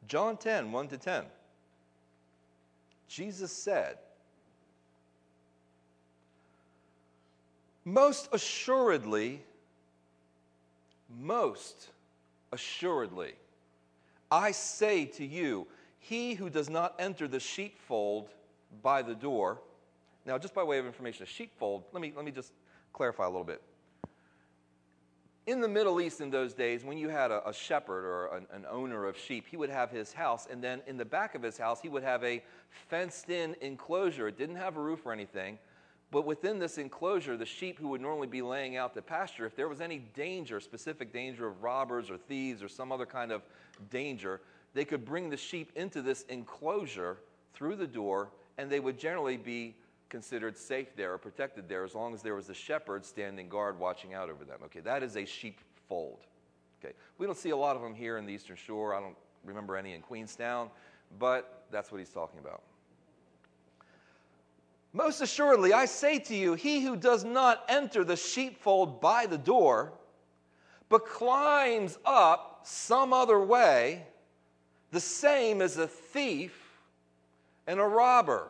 John 10, 1 to 10. Jesus said, most assuredly, I say to you, he who does not enter the sheepfold by the door. Now, just by way of information, a sheepfold, let me just clarify a little bit. In the Middle East in those days, when you had a shepherd or an owner of sheep, he would have his house, and then in the back of his house, he would have a fenced-in enclosure. It didn't have a roof or anything, but within this enclosure, the sheep who would normally be laying out to pasture, if there was any danger, specific danger of robbers or thieves or some other kind of danger, they could bring the sheep into this enclosure through the door, and they would generally be considered safe there or protected there as long as there was a shepherd standing guard watching out over them. Okay, that is a sheepfold. Okay, we don't see a lot of them here in the Eastern Shore. I don't remember any in Queenstown, but that's what he's talking about. Most assuredly, I say to you, he who does not enter the sheepfold by the door, but climbs up some other way, the same as a thief and a robber.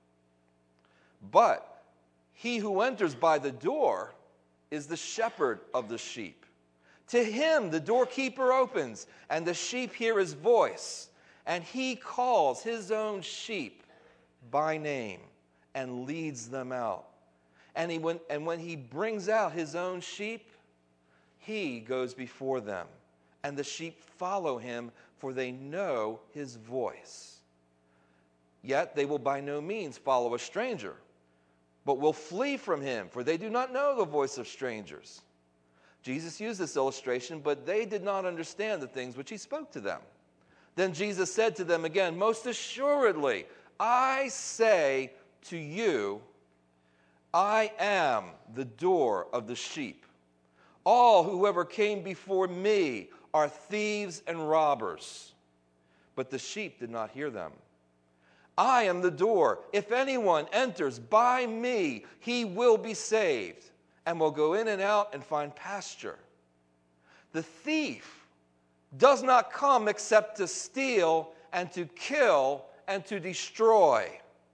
But he who enters by the door is the shepherd of the sheep. To him the doorkeeper opens, and the sheep hear his voice, and he calls his own sheep by name and leads them out. And when he brings out his own sheep, he goes before them, and the sheep follow him, for they know his voice. Yet they will by no means follow a stranger, but will flee from him, for they do not know the voice of strangers. Jesus used this illustration, but they did not understand the things which he spoke to them. Then Jesus said to them again, most assuredly, I say to you, I am the door of the sheep. All whoever came before me are thieves and robbers, but the sheep did not hear them. I am the door. If anyone enters by me, he will be saved and will go in and out and find pasture. The thief does not come except to steal and to kill and to destroy.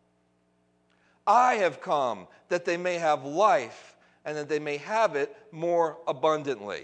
I have come that they may have life and that they may have it more abundantly.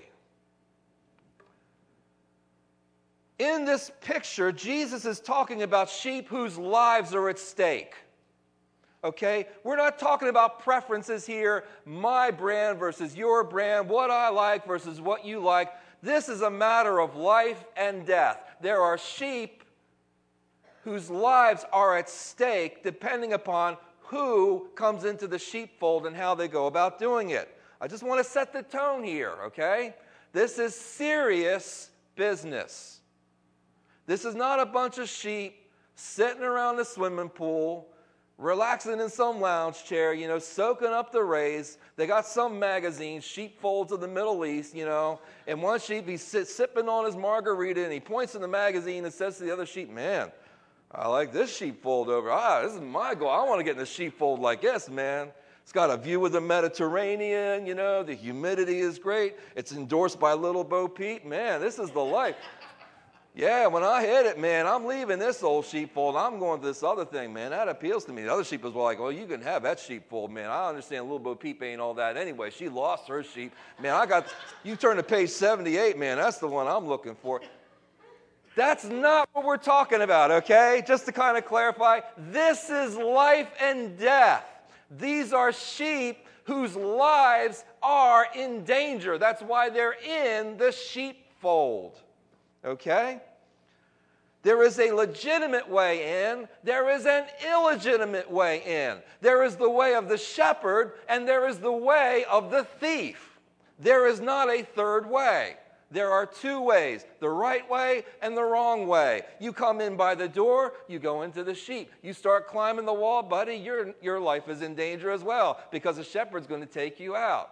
In this picture, Jesus is talking about sheep whose lives are at stake. Okay? We're not talking about preferences here, my brand versus your brand, what I like versus what you like. This is a matter of life and death. There are sheep whose lives are at stake depending upon who comes into the sheepfold and how they go about doing it. I just want to set the tone here, okay? This is serious business. This is not a bunch of sheep sitting around the swimming pool, relaxing in some lounge chair, soaking up the rays. They got some magazine, Sheepfolds of the Middle East, and one sheep, he's sipping on his margarita, and he points in the magazine and says to the other sheep, man, I like this sheepfold over. This is my goal. I want to get in a sheepfold like this, man. It's got a view of the Mediterranean, the humidity is great. It's endorsed by Little Bo Peep. Man, this is the life. Yeah, when I hit it, man, I'm leaving this old sheepfold. I'm going to this other thing, man. That appeals to me. The other sheep was like, well, you can have that sheepfold, man. I understand Little Bo Peep ain't all that anyway. She lost her sheep. Man, you turn to page 78, man. That's the one I'm looking for. That's not what we're talking about, okay? Just to kind of clarify, this is life and death. These are sheep whose lives are in danger. That's why they're in the sheepfold, okay? There is a legitimate way in. There is an illegitimate way in. There is the way of the shepherd, and there is the way of the thief. There is not a third way. There are two ways, the right way and the wrong way. You come in by the door, you go into the sheep. You start climbing the wall, buddy, your life is in danger as well because the shepherd's going to take you out.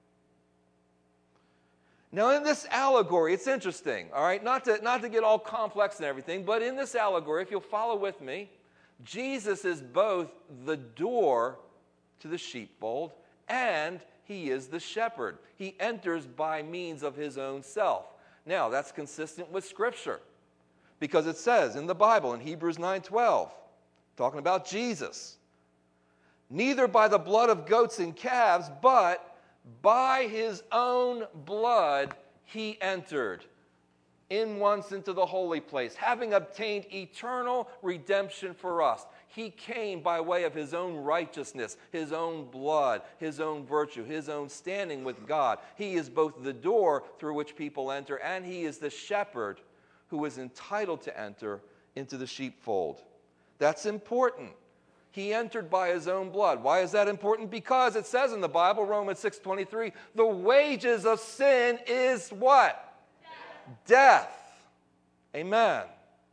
Now, in this allegory, it's interesting, all right? Not to get all complex and everything, but in this allegory, if you'll follow with me, Jesus is both the door to the sheepfold and he is the shepherd. He enters by means of his own self. Now, that's consistent with Scripture Because it says in the Bible, in Hebrews 9:12, talking about Jesus, neither by the blood of goats and calves, but by his own blood he entered in once into the holy place, having obtained eternal redemption for us. He came by way of his own righteousness, his own blood, his own virtue, his own standing with God. He is both the door through which people enter, and he is the shepherd who is entitled to enter into the sheepfold. That's important. He entered by his own blood. Why is that important? Because it says in the Bible, Romans 6:23, the wages of sin is what? Death. Amen.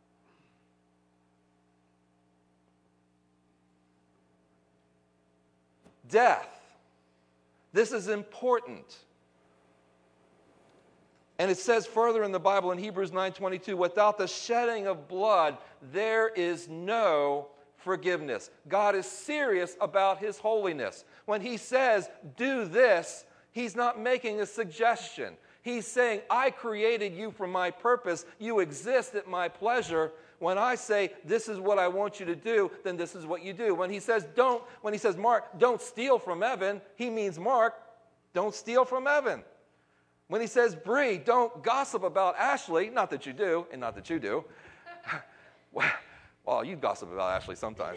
Death. This is important. And it says further in the Bible in Hebrews 9:22, without the shedding of blood, there is no forgiveness. God is serious about his holiness. When he says, do this, he's not making a suggestion. He's saying, I created you for my purpose. You exist at my pleasure. When I say, this is what I want you to do, then this is what you do. When he says, Mark, don't steal from Evan, he means, Mark, don't steal from Evan. When he says, Bree, don't gossip about Ashley, not that you do, and not that you do. Well, you gossip about Ashley sometimes.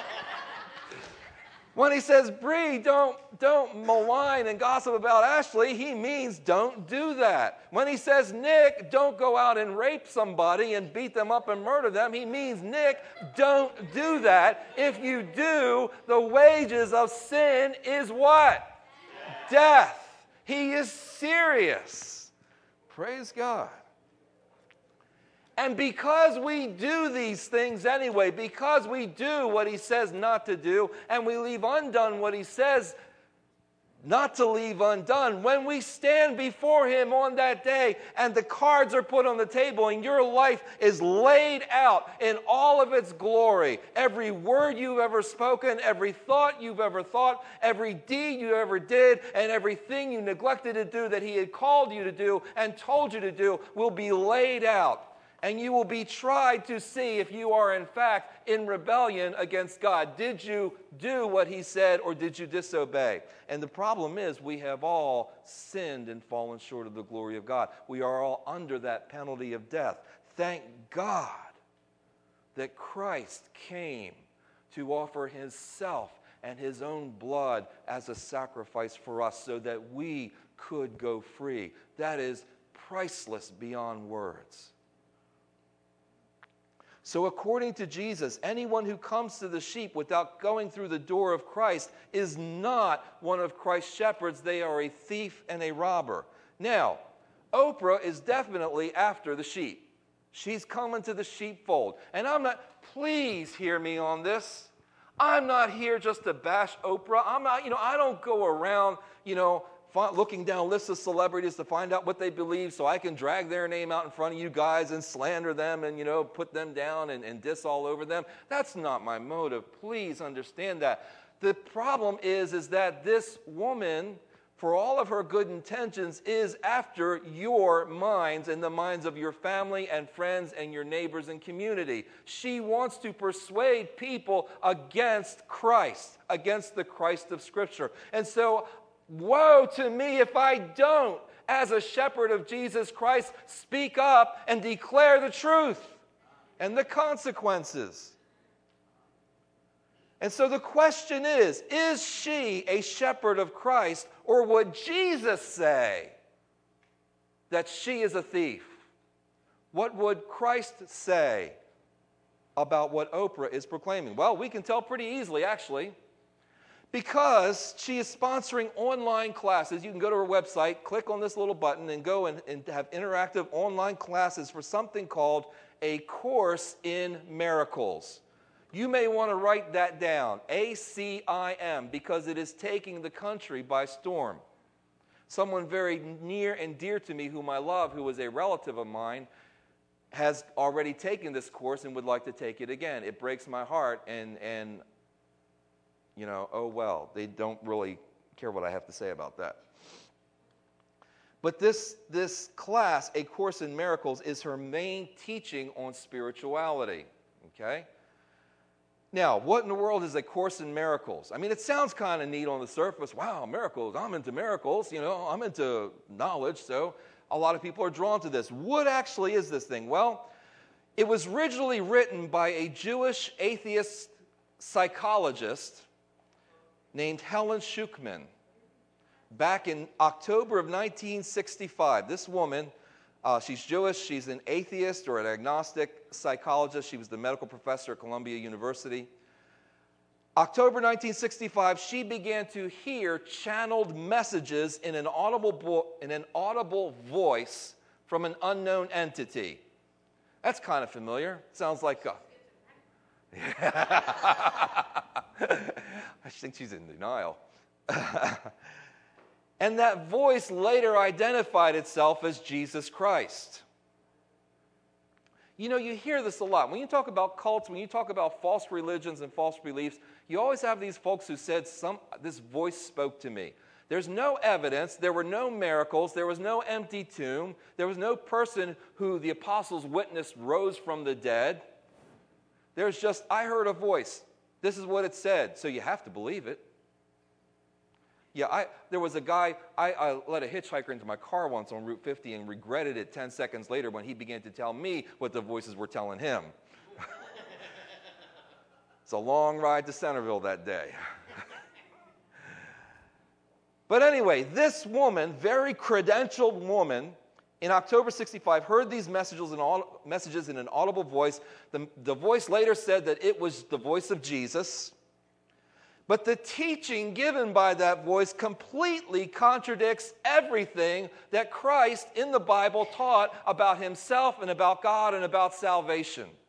When he says, Bree, don't malign and gossip about Ashley, he means don't do that. When he says, Nick, don't go out and rape somebody and beat them up and murder them, he means, Nick, don't do that. If you do, the wages of sin is what? Death. He is serious. Praise God. And because we do these things anyway, because we do what he says not to do, and we leave undone what he says not to leave undone, when we stand before him on that day and the cards are put on the table and your life is laid out in all of its glory, every word you've ever spoken, every thought you've ever thought, every deed you ever did, and everything you neglected to do that he had called you to do and told you to do will be laid out. And you will be tried to see if you are in fact in rebellion against God. Did you do what he said, or did you disobey? And the problem is we have all sinned and fallen short of the glory of God. We are all under that penalty of death. Thank God that Christ came to offer himself and his own blood as a sacrifice for us so that we could go free. That is priceless beyond words. So according to Jesus, anyone who comes to the sheep without going through the door of Christ is not one of Christ's shepherds. They are a thief and a robber. Now, Oprah is definitely after the sheep. She's coming to the sheepfold. And please hear me on this. I'm not here just to bash Oprah. I don't go around, looking down lists of celebrities to find out what they believe so I can drag their name out in front of you guys and slander them and, put them down and diss all over them. That's not my motive. Please understand that. The problem is that this woman, for all of her good intentions, is after your minds and the minds of your family and friends and your neighbors and community. She wants to persuade people against Christ, against the Christ of Scripture. And so, woe to me if I don't, as a shepherd of Jesus Christ, speak up and declare the truth and the consequences. And so the question is she a shepherd of Christ, or would Jesus say that she is a thief? What would Christ say about what Oprah is proclaiming? Well, we can tell pretty easily, actually. Because she is sponsoring online classes. You can go to her website, click on this little button, and go and have interactive online classes for something called A Course in Miracles. You may want to write that down, ACIM, because it is taking the country by storm. Someone very near and dear to me, whom I love, who is a relative of mine, has already taken this course and would like to take it again. It breaks my heart, and oh well, they don't really care what I have to say about that. But this class, A Course in Miracles, is her main teaching on spirituality. Okay? Now, what in the world is A Course in Miracles? I mean, it sounds kind of neat on the surface. Wow, miracles. I'm into miracles. I'm into knowledge, so a lot of people are drawn to this. What actually is this thing? Well, it was originally written by a Jewish atheist psychologist named Helen Schucman back in October of 1965. This woman, she's Jewish, she's an atheist or an agnostic psychologist. She was the medical professor at Columbia University. October 1965, she began to hear channeled messages in an audible voice from an unknown entity. That's kind of familiar. Sounds like I think she's in denial. And that voice later identified itself as Jesus Christ. You hear this a lot. When you talk about cults, when you talk about false religions and false beliefs, you always have these folks who said, this voice spoke to me. There's no evidence. There were no miracles. There was no empty tomb. There was no person who the apostles witnessed rose from the dead. There's just, I heard a voice. This is what it said. So you have to believe it. Yeah, there was a guy, I let a hitchhiker into my car once on Route 50 and regretted it 10 seconds later when he began to tell me what the voices were telling him. It's a long ride to Centerville that day. But anyway, this woman, very credentialed woman, in October 65, heard these messages in an audible voice. The voice later said that it was the voice of Jesus. But the teaching given by that voice completely contradicts everything that Christ in the Bible taught about himself and about God and about salvation.